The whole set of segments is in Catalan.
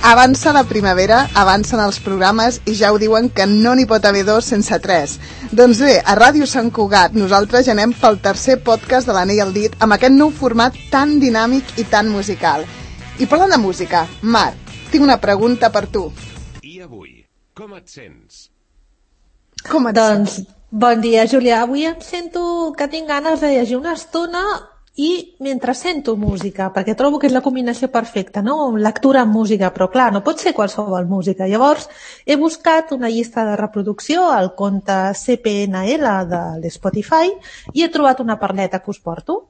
Avança la primavera, avancen els programes i ja ho diuen que no n'hi pot haver dos sense tres. Doncs bé, a Ràdio Sant Cugat nosaltres ja anem pel tercer podcast de l'Anell al dit amb aquest nou format tan dinàmic i tan musical. I parlant de música, Mar, tinc una pregunta per tu. I avui, com et sents? Doncs, bon dia, Júlia. Avui em sento que tinc ganes de llegir una estona i mentre sento música, perquè trobo que és la combinació perfecta, no? Lectura amb música, però clar, no pot ser qualsevol música. Llavors, he buscat una llista de reproducció al compte CPNL de l'Spotify i he trobat una parleta que us porto.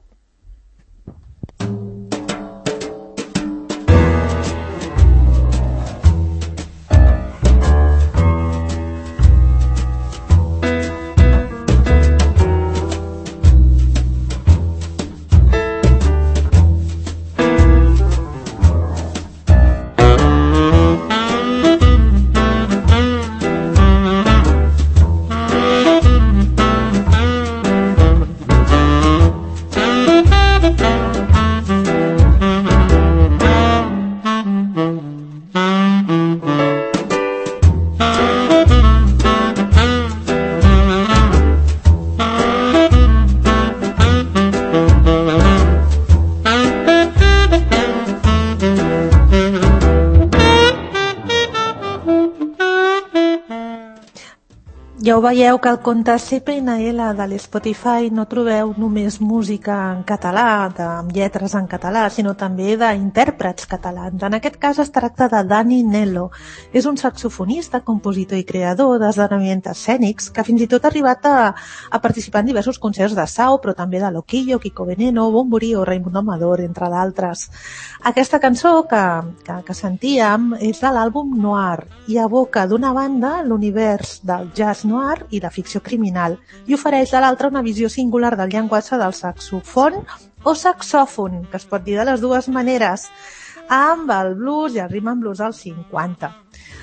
Ja ho veieu que al compte CPNL de l'Spotify no trobeu només música en català, amb lletres en català, sinó també d'intèrprets catalans. En aquest cas es tracta de Dani Nello. És un saxofonista, compositor i creador d'esdeveniments escènics que fins i tot ha arribat a participar en diversos concerts de Sau, però també de Loquillo, Kiko Veneno, Bonburí o Raimundo Amador, entre d'altres. Aquesta cançó que sentíem és de l'àlbum Noir i evoca d'una banda l'univers del jazz noir i la ficció criminal i ofereix de l'altra una visió singular del llenguatge del saxofon o saxòfon, que es pot dir de les dues maneres, amb el blues i el rhythm and blues als 50.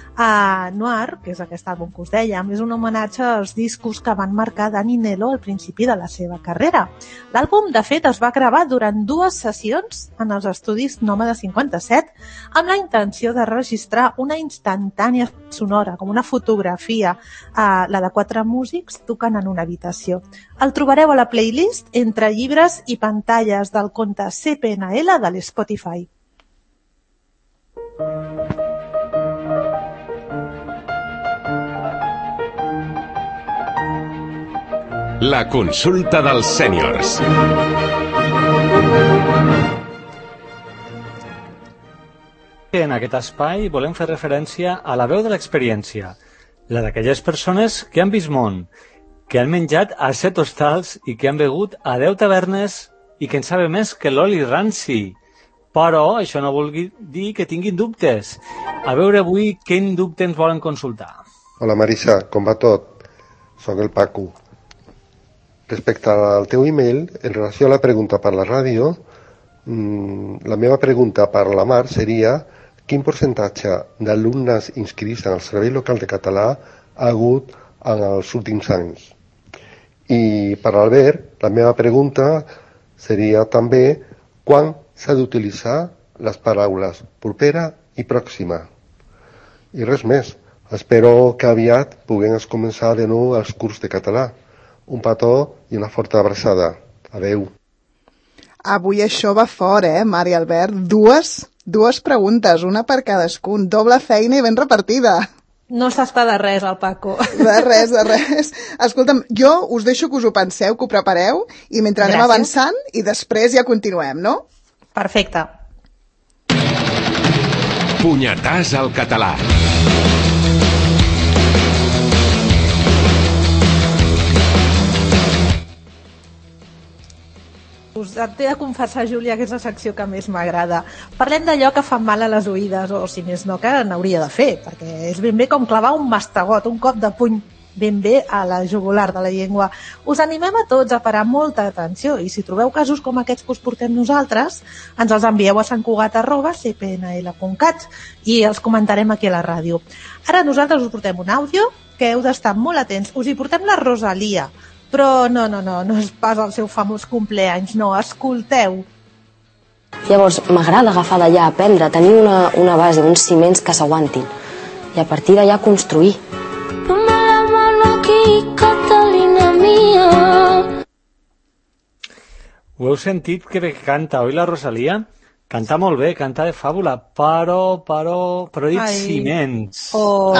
Noir, que és aquest àlbum que us dèiem, és un homenatge als discos que van marcar Dani Nello al principi de la seva carrera. L'àlbum, de fet, es va gravar durant 2 sessions en els estudis Nòmada 57 amb la intenció de registrar una instantània sonora, com una fotografia, la de 4 músics tocant en una habitació. El trobareu a la playlist entre llibres i pantalles del compte CPNL de l'Spotify. La consulta dels sèniors. En aquest espai volem fer referència a la veu de l'experiència, la d'aquelles persones que han vist món, que han menjat a 7 hostals i que han begut a 10 tavernes i que en saben més que l'oli ranci. Però això no vol dir que tinguin dubtes. A veure avui quin dubte ens volen consultar. Hola Marisa, com va tot? Soc el Paco. Respecte al teu email, en relació a la pregunta per la ràdio, la meva pregunta per la Mar seria quin percentatge d'alumnes inscrits en el Servei Local de Català ha hagut en els últims anys. I per l'Albert, la meva pregunta seria també quan s'ha d'utilitzar les paraules propera i pròxima. I res més. Espero que aviat puguem començar de nou els curs de català. Un petó i una forta abraçada. Adeu. Avui això va fort, Mar i Albert? Dues preguntes, una per cadascun. Doble feina i ben repartida. No s'està de res, el Paco. De res. Escolta'm, jo us deixo que us ho penseu, que ho prepareu, i mentre anem avançant, i després ja continuem, no? Perfecte. Punyetàs al català. Us he de confessar, Júlia, que és la secció que més m'agrada. Parlem d'allò que fa mal a les oïdes, o si més no, que n'hauria de fer, perquè és ben bé com clavar un mastegot, un cop de puny ben bé a la jugular de la llengua. Us animem a tots a parar molta atenció i si trobeu casos com aquests que us portem nosaltres, ens els envieu a santcugat@cpnl.cat i els comentarem aquí a la ràdio. Ara nosaltres us portem un àudio que heu d'estar molt atents. Us hi portem la Rosalia, però no és pas el seu famós compleanys, no, escolteu. Llavors, m'agrada agafar d'allà, aprendre, tenir una base, uns ciments que s'aguantin. I a partir d'allà construir. Ponme la mano aquí, Catalina mía. Ho heu sentit que bé canta, oi, la Rosalia? Canta molt bé, canta de fàbula, però he dit ciments. Oh.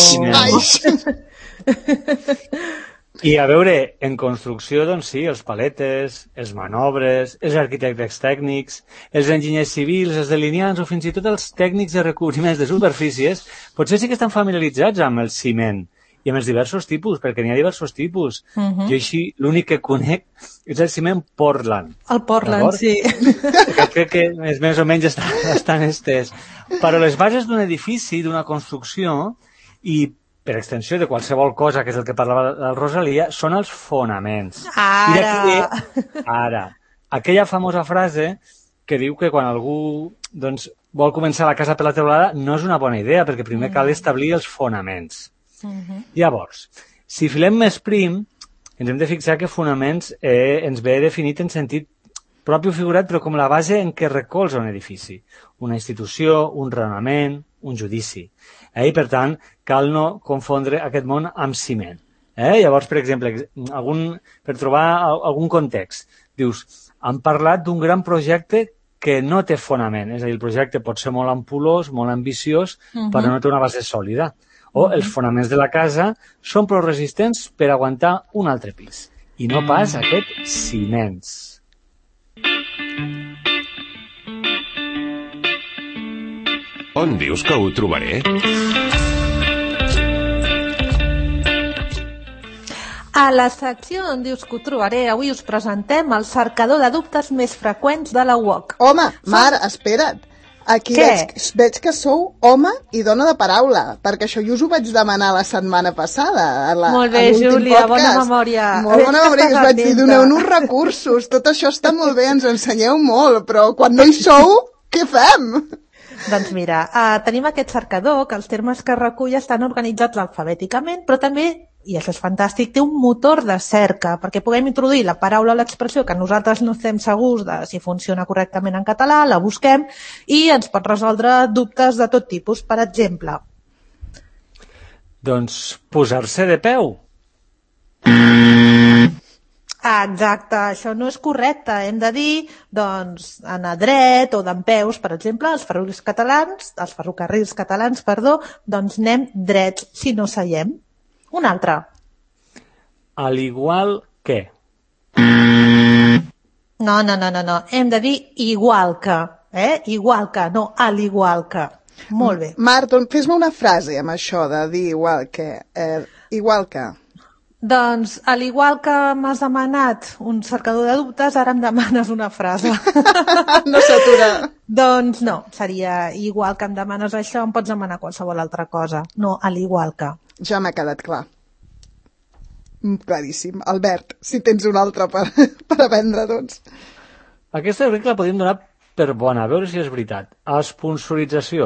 I a veure, en construcció, doncs sí, els paletes, els manobres, els arquitectes tècnics, els enginyers civils, els delineants o fins i tot els tècnics de recobriments de superfícies, potser sí que estan familiaritzats amb el ciment i amb els diversos tipus, perquè n'hi ha diversos tipus. Jo així, l'únic que conec és el ciment Portland. El Portland, sí. Que crec que més o menys estan estès. Però les bases d'un edifici, d'una construcció, i per extensió de qualsevol cosa, que és el que parlava la Rosalia, són els fonaments. Ara. Aquella famosa frase que diu que quan algú vol començar la casa per la teulada no és una bona idea, perquè primer cal establir els fonaments. Llavors, si filem més prim, ens hem de fixar que fonaments ens ve definit en sentit propi o figurat, però com la base en què recolza un edifici, una institució, un raonament, un judici. I, per tant, cal no confondre aquest món amb ciment. Llavors, per exemple, per trobar algun context, dius, han parlat d'un gran projecte que no té fonament, és a dir, el projecte pot ser molt ampulós, molt ambiciós, però no té una base sòlida. O els fonaments de la casa són prou resistents per aguantar un altre pis. I no pas aquests ciments. On dius que ho trobaré? A la secció on dius que ho trobaré, avui us presentem el cercador de dubtes més freqüents de la UOC. Home, Mar, espera't. Aquí veig que sou home i dona de paraula, perquè això jo us ho vaig demanar la setmana passada. Molt bé, Júlia, bona memòria. Molt bona memòria, que us vaig dir, doneu-nos recursos, tot això està molt bé, ens ensenyeu molt, però quan no hi sou, què fem? Doncs mira, tenim aquest cercador, que els termes que recull estan organitzats alfabèticament, però també, i això és fantàstic, té un motor de cerca, perquè puguem introduir la paraula o l'expressió que nosaltres no estem segurs de si funciona correctament en català, la busquem i ens pot resoldre dubtes de tot tipus. Per exemple... Doncs posar-se de peu. Exacte, això no és correcte. Hem de dir, doncs, anar dret o dempeus, per exemple, els ferrocarrils catalans, doncs anem drets si no seiem. Un altre. Al igual que. No. Hem de dir igual que. Igual que, no al igual que. Molt bé. Mar, fes-me una frase amb això de dir igual que. Igual que. Doncs, al igual que m'has demanat un cercador de dubtes, ara em demanes una frase. No s'atura. Doncs no, seria igual que em demanes això, em pots demanar qualsevol altra cosa. No, al igual que. Ja m'ha quedat clar. Claríssim. Albert, si tens un altre per aprendre, doncs. Aquesta jo crec que la podríem donar per bona, a veure si és veritat. Esponsorització.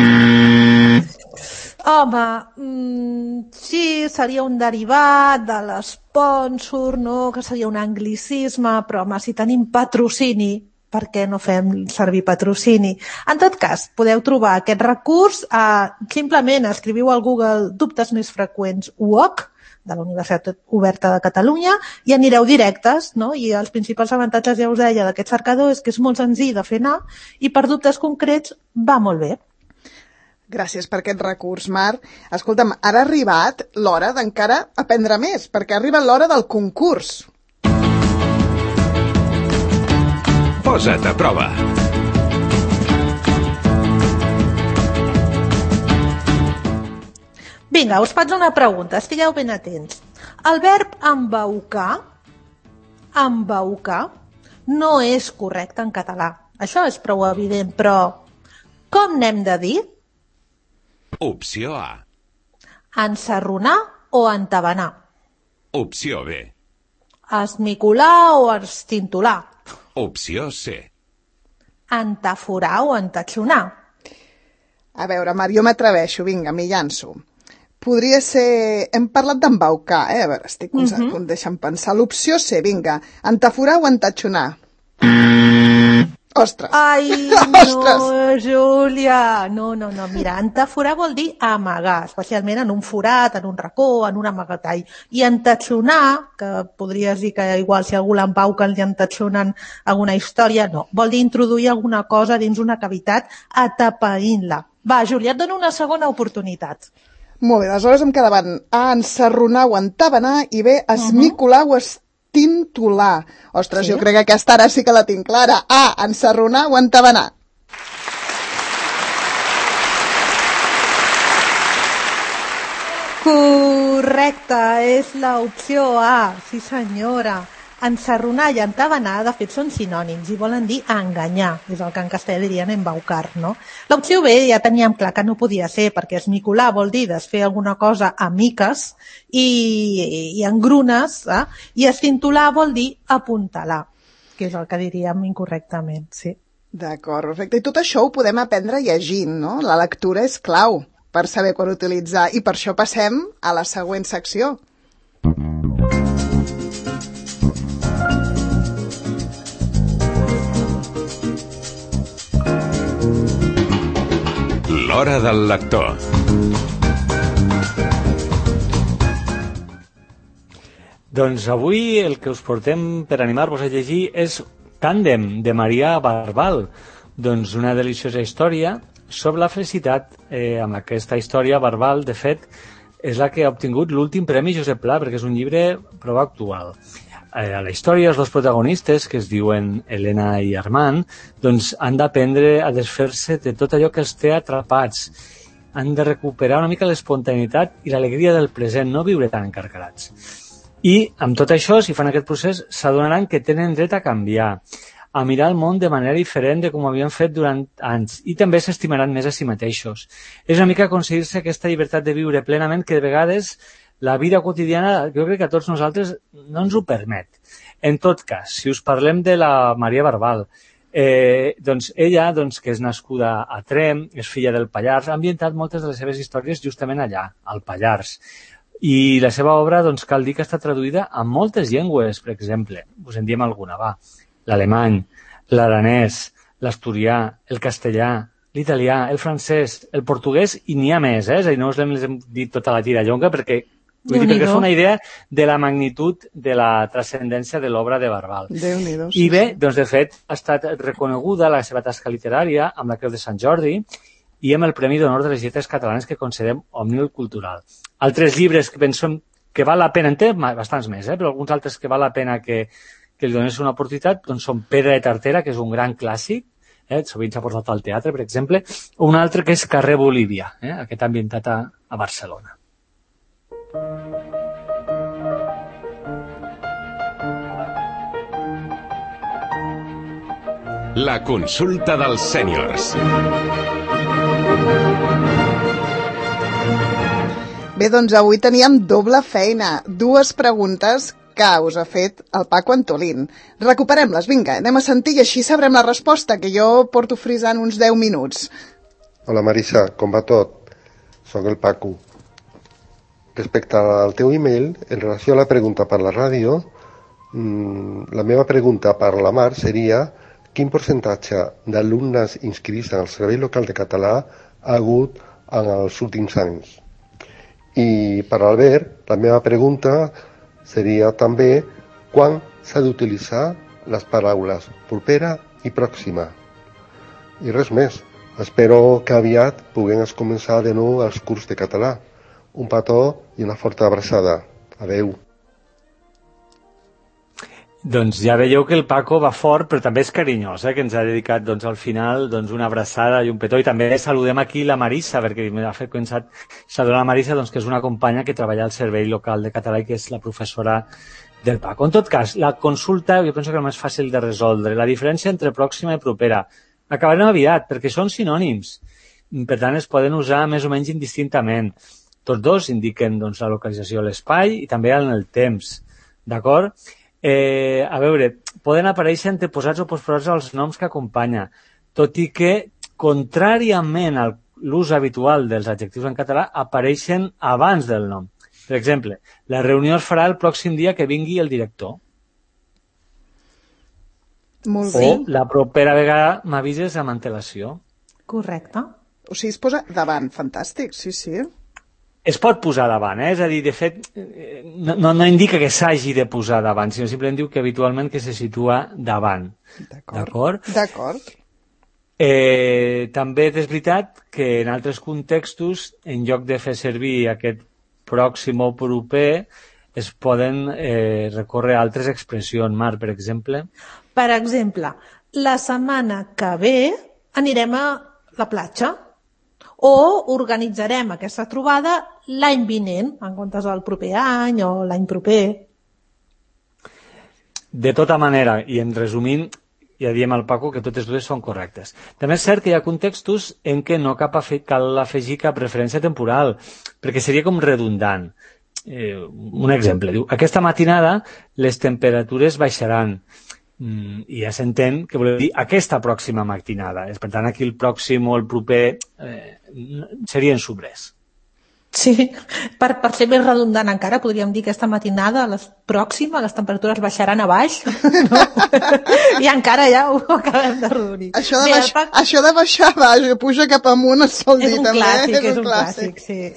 Home, sí, seria un derivat de l'esponsor, no? Que seria un anglicisme, però home, si tenim patrocini, per què no fem servir patrocini? En tot cas, podeu trobar aquest recurs, simplement escriviu al Google dubtes més freqüents UOC, de la Universitat Oberta de Catalunya, i anireu directes, no? I els principals avantatges, ja us deia, d'aquest cercador és que és molt senzill de fer anar i per dubtes concrets va molt bé. Gràcies per aquest recurs, Mar. Escolta'm, ara ha arribat l'hora d'encara aprendre més, perquè ha arribat l'hora del concurs. Posa't a prova. Vinga, us faig una pregunta, estigueu ben atents. El verb embaucar, no és correcte en català. Això és prou evident, però com n'hem de dir? Opció A. Ensarronar o entabanar? Opció B. Esmicolar o estintolar? Opció C. Entaforar o entatxonar? A veure, Mar, jo m'atreveixo, vinga, m'hi llanço. Podria ser... Hem parlat d'embaucar, A veure, estic deixant pensar. L'opció C, vinga, entaforar o entatxonar? Ostres! Ai, no, Júlia! No, mira, entaforar vol dir amagar, especialment en un forat, en un racó, en un amagatall. I entatxonar, que podries dir que igual si algú l'empauca li entatxonen alguna història, no, vol dir introduir alguna cosa dins una cavitat atapeint-la. Va, Júlia, et dono una segona oportunitat. Molt bé, aleshores em quedaven a ensarronar o entabanar i bé, esmicolar o estintolar. Ostres, Sí? jo crec que aquesta ara sí que la tinc clara. A, ensarronar o entabanar. Correcte, és l'opció A, sí senyora. Ensarronar i entabanar, de fet, són sinònims i volen dir enganyar, és el que en castellà dirien embaucar, no? L'opció B ja teníem clar que no podia ser, perquè esmicolar vol dir desfer alguna cosa a miques i engrunes, i estintolar vol dir apuntalar, que és el que diríem incorrectament, sí. D'acord, perfecte. I tot això ho podem aprendre llegint, no? La lectura és clau per saber quan utilitzar i per això passem a la següent secció. L'hora del lector. Doncs avui el que us portem per animar-vos a llegir és Tàndem, de Maria Barbal. Doncs una deliciosa història sobre la felicitat. Amb aquesta història, Barbal, de fet, és la que ha obtingut l'últim Premi Josep Pla, perquè és un llibre prou actual. A la història, els dos protagonistes, que es diuen Helena i Armand, doncs han d'aprendre a desfer-se de tot allò que els té atrapats. Han de recuperar una mica l'espontaneïtat i l'alegria del present, no viure tan encarcarats. I amb tot això, si fan aquest procés, s'adonaran que tenen dret a canviar, a mirar el món de manera diferent de com ho havien fet durant anys, i també s'estimaran més a si mateixos. És una mica aconseguir-se aquesta llibertat de viure plenament que de vegades la vida quotidiana, jo crec que a tots nosaltres no ens ho permet. En tot cas, si us parlem de la Maria Barbal, doncs ella, que és nascuda a Tremp, és filla del Pallars, ha ambientat moltes de les seves històries justament allà, al Pallars. I la seva obra, cal dir que està traduïda a moltes llengües, per exemple. Us en diem alguna, va. L'alemany, l'aranès, l'asturià, el castellà, l'italià, el francès, el portuguès, i n'hi ha més, és a dir, no us l'hem dit tota la tirallonga perquè és una idea de la magnitud de la transcendència de l'obra de Barbal. Déu-n'hi-do. I bé, de fet, ha estat reconeguda la seva tasca literària amb la Creu de Sant Jordi i amb el Premi d'Honor de les Lletres Catalanes que concedem Òmnium Cultural. Altres llibres que pensem que val la pena, en té bastants més, però alguns altres que val la pena que li donés una oportunitat, són Pedra de Tartera, que és un gran clàssic, sovint s'ha portat al teatre, per exemple, o un altre que és Carrer Bolívia, aquest ambientat a Barcelona. La consulta dels sèniors. Bé, doncs avui teníem doble feina, dues preguntes que us ha fet el Paco Antolín. Recuperem-les, vinga, anem a sentir i així sabrem la resposta, que jo porto frisant uns 10 minuts. Hola Marisa, com va tot? Soc el Paco. Respecte al teu email, en relació a la pregunta per la ràdio, la meva pregunta per la Mar seria quin percentatge d'alumnes inscrits en el Servei Local de Català ha hagut en els últims anys. I per Albert, la meva pregunta seria també quan s'ha d'utilitzar les paraules propera i pròxima. I res més. Espero que aviat puguem començar de nou els curs de català. Un petó i una forta abraçada. Adeu. Doncs ja veieu que el Paco va fort, però també és carinyós, que ens ha dedicat al final una abraçada i un petó. I també saludem aquí la Marisa, perquè m'ha fet pensar saludar la Marisa, que és una companya que treballa al Servei Local de Català i que és la professora del Paco. En tot cas, la consulta jo penso que és més fàcil de resoldre. La diferència entre pròxima i propera. Acabarem aviat, perquè són sinònims. Per tant, es poden usar més o menys indistintament. Tots dos indiquen la localització a l'espai i també en el temps. D'acord? A veure, poden aparèixer anteposats o postposats als noms que acompanya, tot i que, contràriament a l'ús habitual dels adjectius en català, apareixen abans del nom. Per exemple, la reunió es farà el pròxim dia que vingui el director. Molt O bé. la propera vegada m'avises amb antelació. Correcte. O sigui, es posa davant. Fantàstic, sí, sí. Es pot posar davant, és a dir, de fet, no indica que s'hagi de posar davant, sinó simplement diu que habitualment que se situa davant. D'acord? D'acord. També és veritat que en altres contextos, en lloc de fer servir aquest pròxim o proper, es poden recórrer a altres expressions. Mar, per exemple. Per exemple, la setmana que ve anirem a la platja o organitzarem aquesta trobada l'any vinent, en comptes del proper any o l'any proper. De tota manera, i en resumint, ja diem al Paco que totes dues són correctes. També és cert que hi ha contextos en què no cal afegir cap referència temporal, perquè seria com redundant. Un exemple, diu, aquesta matinada les temperatures baixaran. I ja s'entén que vol dir aquesta pròxima matinada. Per tant, aquí el pròxim o el proper serien sobrers. Sí, per ser més redundant encara, podríem dir que aquesta matinada, les temperatures baixaran a baix, no? I encara ja ho acabem de rodonir. Això de baixar a baix i pujar cap amunt es sol dir també. És un clàssic, sí.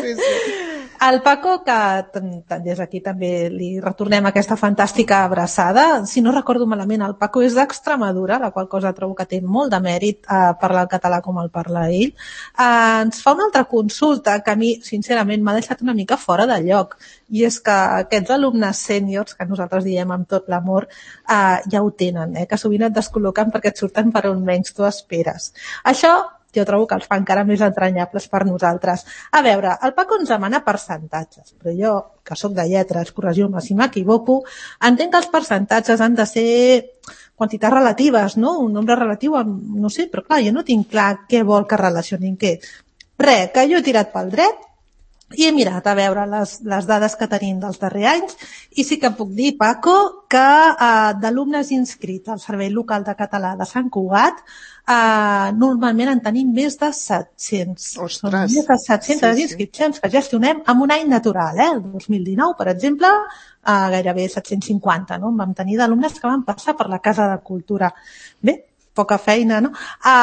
El Paco, que des d'aquí també li retornem aquesta fantàstica abraçada, si no recordo malament, el Paco és d'Extremadura, la qual cosa trobo que té molt de mèrit parlar el català com el parla ell. Ens fa una altra consulta que a mi, sincerament, m'ha deixat una mica fora de lloc, i és que aquests alumnes sèniors, que nosaltres diem amb tot l'amor, ja ho tenen, que sovint et descol·loquen perquè et surten per on menys tu esperes. Això jo trobo que els fa encara més entranyables per nosaltres. A veure, el Paco ens demana percentatges, però jo, que sóc de lletres, corregiu-me si m'equivoco, entenc que els percentatges han de ser quantitats relatives, no? Un nombre relatiu, no sé, però clar, jo no tinc clar què vol que relacionin què. Res, que jo he tirat pel dret i he mirat a veure les dades que tenim dels darrers anys i sí que puc dir, Paco, que d'alumnes inscrits al Servei Local de Català de Sant Cugat normalment en tenim més de 700. Ostres! Més de 700 inscripcions que gestionem en un any natural, el 2019, per exemple, gairebé 750, no? Vam tenir d'alumnes que van passar per la Casa de Cultura. Bé, poca feina, no?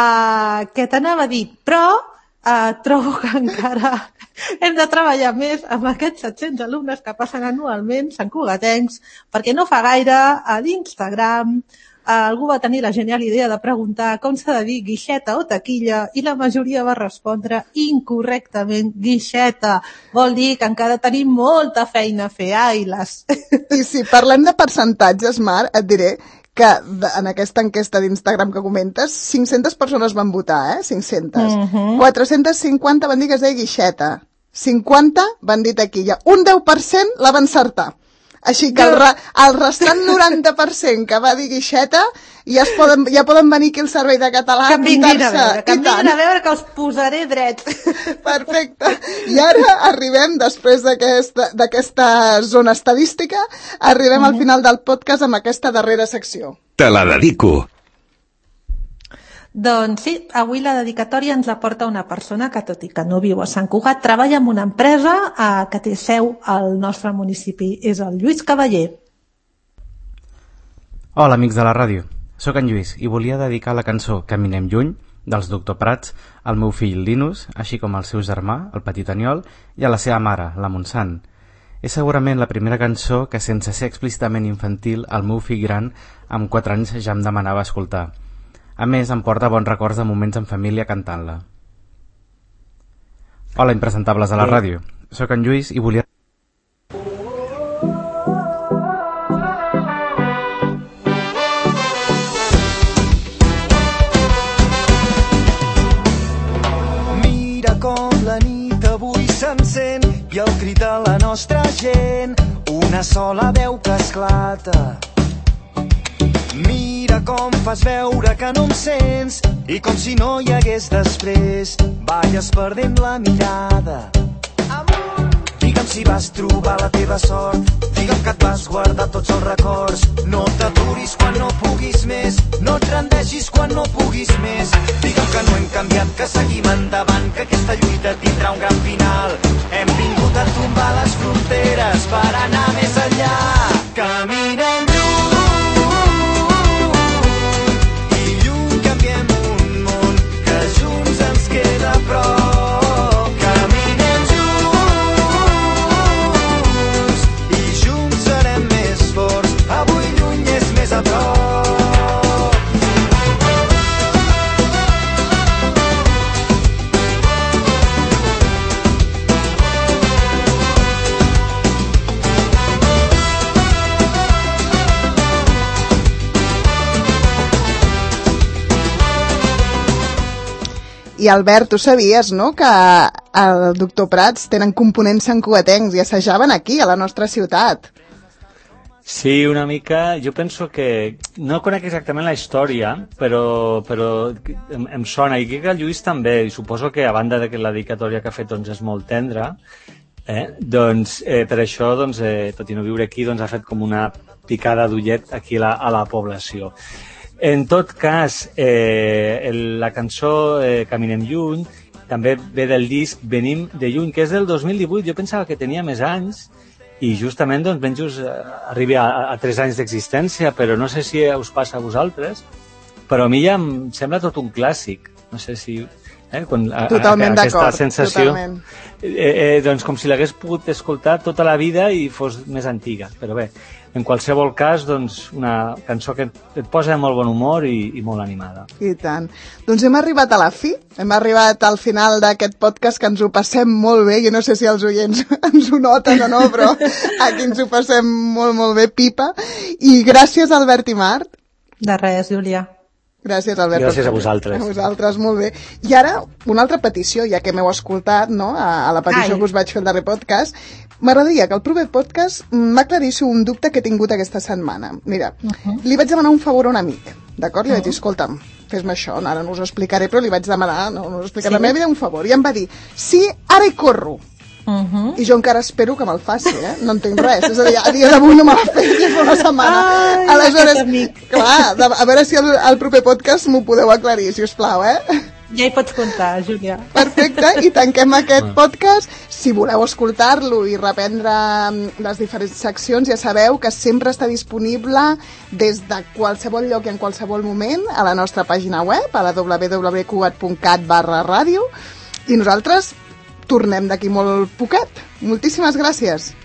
Què t'anava a dir? Però trobo que encara hem de treballar més amb aquests 700 alumnes que passen anualment, santcugatencs, perquè no fa gaire a l'Instagram algú va tenir la genial idea de preguntar com s'ha de dir guixeta o taquilla i la majoria va respondre incorrectament guixeta. Vol dir que encara tenim molta feina a fer, ai-les. I si parlem de percentatges, Mar, et diré que en aquesta enquesta d'Instagram que comentes, 500 persones van votar, 500. 450 van dir que es deia guixeta. 50 van dir taquilla. Un 10% la van encertar. Així que el restant 90% que va dir guixeta ja poden venir aquí al Servei de Català que em vinguin a veure, que els posaré drets. Perfecte. I ara arribem, després d'aquesta zona estadística, arribem al final del podcast amb aquesta darrera secció. Te la dedico. Doncs sí, avui la dedicatòria ens la porta una persona que, tot i que no viu a Sant Cugat, treballa en una empresa que té seu al nostre municipi. És el Lluís Cavaller. Hola, amics de la ràdio. Soc en Lluís i volia dedicar la cançó Caminem lluny, dels Doctor Prats, al meu fill Linus, així com al seu germà, el petit Aniol, i a la seva mare, la Montsant. És segurament la primera cançó que, sense ser explícitament infantil, el meu fill gran, amb 4 anys, ja em demanava escoltar. A més, em porta bons records de moments en família cantant-la. Hola, impresentables de la ràdio. Soc en Lluís i volia... Mira com la nit avui s'encén i el crit de la nostra gent, una sola veu que esclata. Mira com fas veure que no em sents i com si no hi hagués després balles perdent la mirada. Digue'm si vas trobar la teva sort, digue'm que et vas guardar tots els records. No t'aturis quan no puguis més, no et rendeixis quan no puguis més. Digue'm que no hem canviat, que seguim endavant, que aquesta lluita tindrà un gran final. Hem vingut a tombar les fronteres per anar més enllà. Caminem lluny, I Albert, tu sabies, no?, que el Doctor Prats tenen components santcugatencs i assajaven aquí, a la nostra ciutat. Sí, una mica. Jo penso que... No conec exactament la història, però em sona. I que el Lluís també, i suposo que a banda de que la dedicatòria que ha fet doncs, és molt tendra, doncs per això, doncs, tot i no viure aquí, doncs, ha fet com una picada d'ullet aquí a la població. En tot cas, la cançó Caminem lluny també ve del disc Venim de lluny, que és del 2018. Jo pensava que tenia més anys, i justament doncs, ben just arribi a 3 anys d'existència, però no sé si us passa a vosaltres, però a mi ja em sembla tot un clàssic. No sé si... Totalment d'acord, aquesta sensació, totalment. Doncs com si l'hagués pogut escoltar tota la vida i fos més antiga. Però bé, en qualsevol cas, doncs, una cançó que et posa molt bon humor i molt animada. I tant. Doncs hem arribat a la fi, hem arribat al final d'aquest podcast, que ens ho passem molt bé. Jo no sé si els oients ens ho noten o no, però aquí ens ho passem molt, molt bé, pipa. I gràcies, Albert i Mart. De res, Júlia. Gràcies, Albert. Gràcies a vosaltres. A vosaltres, molt bé. I ara, una altra petició, ja que m'heu escoltat, no?, a la petició que us vaig fer al darrer podcast. M'agradaria que el proper podcast m'aclaríssiu un dubte que he tingut aquesta setmana. Mira, li vaig demanar un favor a un amic, d'acord? Li vaig dir, escolta'm, fes-me això, ara no us ho explicaré, però li vaig demanar, no us explicaré, la meva vida, un favor. I em va dir, sí, ara hi corro. I jo encara espero que me'l faci, no entenc res, és a dir, a dia d'avui no me l'ha fet ja fa una setmana. Aleshores, clar, a veure si al proper podcast m'ho podeu aclarir, si us plau, Ja hi pots comptar, Júlia. Perfecte, i tanquem aquest podcast. Si voleu escoltar-lo i reprendre les diferents seccions, ja sabeu que sempre està disponible des de qualsevol lloc i en qualsevol moment a la nostra pàgina web, a la www.cugat.cat/ràdio, i nosaltres tornem d'aquí molt poquet. Moltíssimes gràcies.